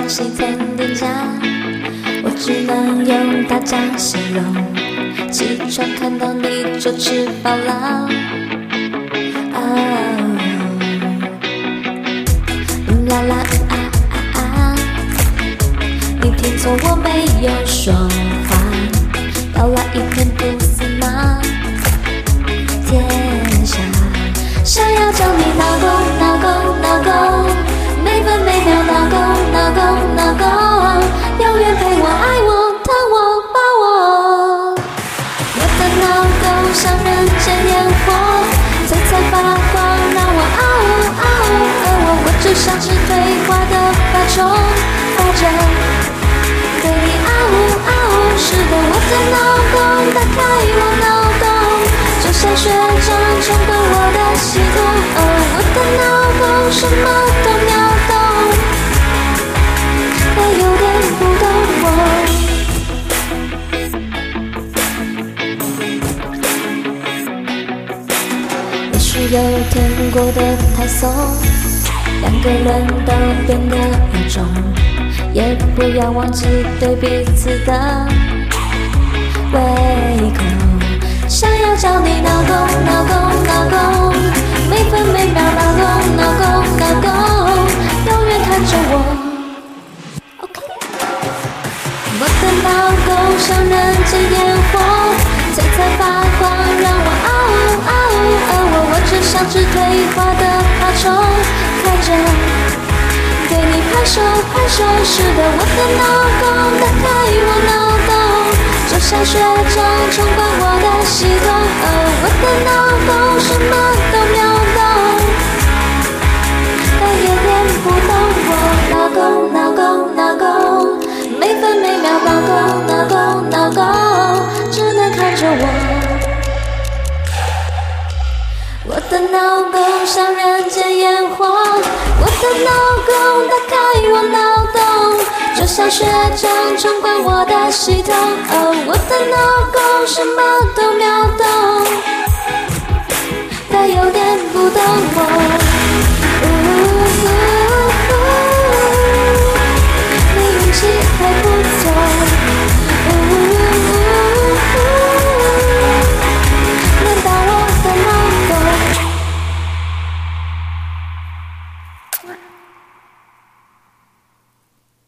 西层叠加，我只能用大家形容。起床看到你就吃饱了。啦啦你听错，我没有说谎，要来一片吐司吗？天下想要叫你闹够闹够闹够，每分每秒闹够闹够闹够，永远陪我爱我疼我抱我。我的闹够像人间烟火，璀璨发光让我嗷呜嗷呜嗷呜，我只想是退化的白虫发着。对你嗷呜嗷呜，是的，我的脑洞打开我脑洞，就像学长冲破我的系统。我的脑洞什么都秒懂，还有点不懂我。也许有天过得太松，两个人都变得有种，也不要忘记对彼此的胃口。想要叫你闹够闹够闹够，每分每秒闹够闹够闹够，永远看着我。OK， 我的闹够像人间烟火，璀璨发光让我嗷呜嗷呜嗷呜，我只想只退化的爬虫开着。对你拍手拍手，是的，我的脑洞打开我脑洞，就像学长冲破我的系统。我的脑洞什么都秒懂，但有点不懂我。闹够闹够闹够，每分每秒闹够闹够闹够，只能看着我。我的脑洞像人间烟火，我的脑洞打开我脑洞，就像学长冲关我的系统。我的脑洞什么都秒懂，但有点不懂我。